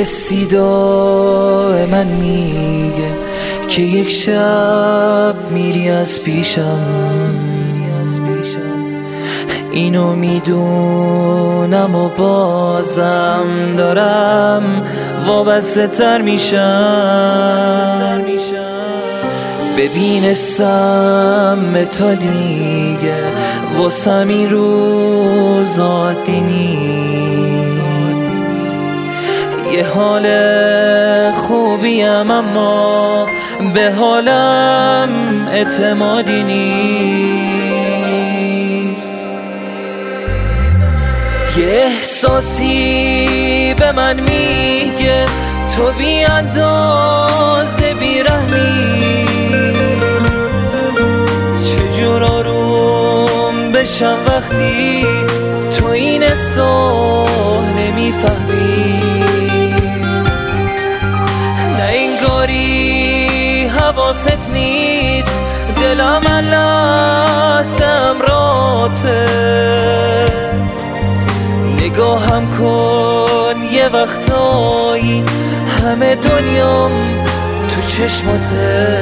حسی دائما میگه که یک شب میری از پیشم. اینو میدونم و بازم دارم وابسته تر میشم. ببین سم تا دیگه واسم این روز عادی نیست. یه حال خوبیم اما به حالم اعتمادی نیست. یه احساسی به من میگه تو بی اندازه بیرحمی. چجور آروم بشم وقتی تو این احساس نمیفهمی. نه انگاری حواست نیست دلم لحظه امراته. نگاهم کن یه وقتایی همه دنیام تو چشماته.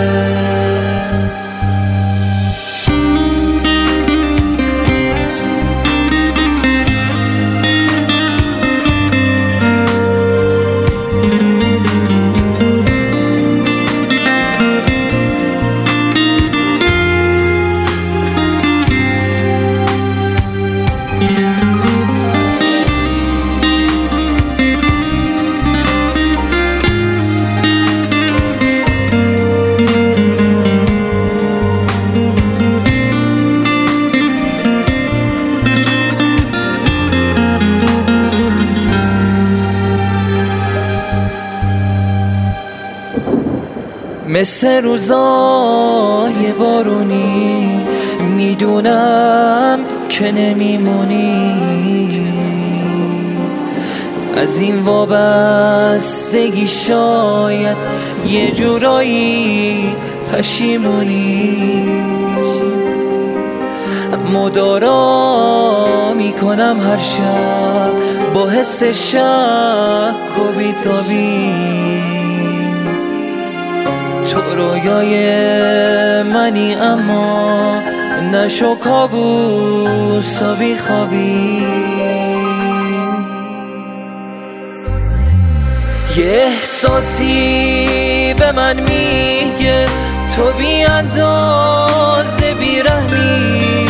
مثل روزای بارونی میدونم که نمیمونی. از این وابستگی شاید یه جورایی پشیمونی. مدارا میکنم هر شب با حس شک و بی‌تابی. تو رویای منی اما نشو کابوس و بیخوابی. یه احساسی به من میگه تو بی اندازه بیرحمی.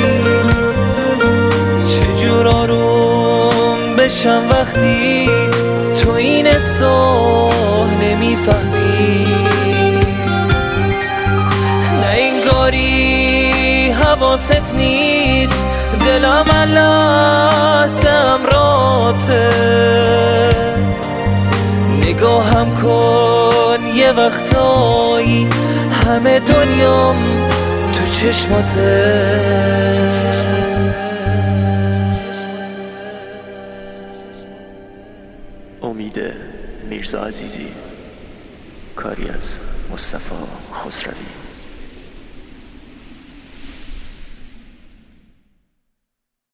چجور آروم بشم وقتی تو این احساس نمیفهمی. حواست نیست دلم لحظه امراته. نگاهم کن یه وقتایی همه دنیام تو چشماته. امید میرزا عزیزی، کاری از مصطفی خسروی.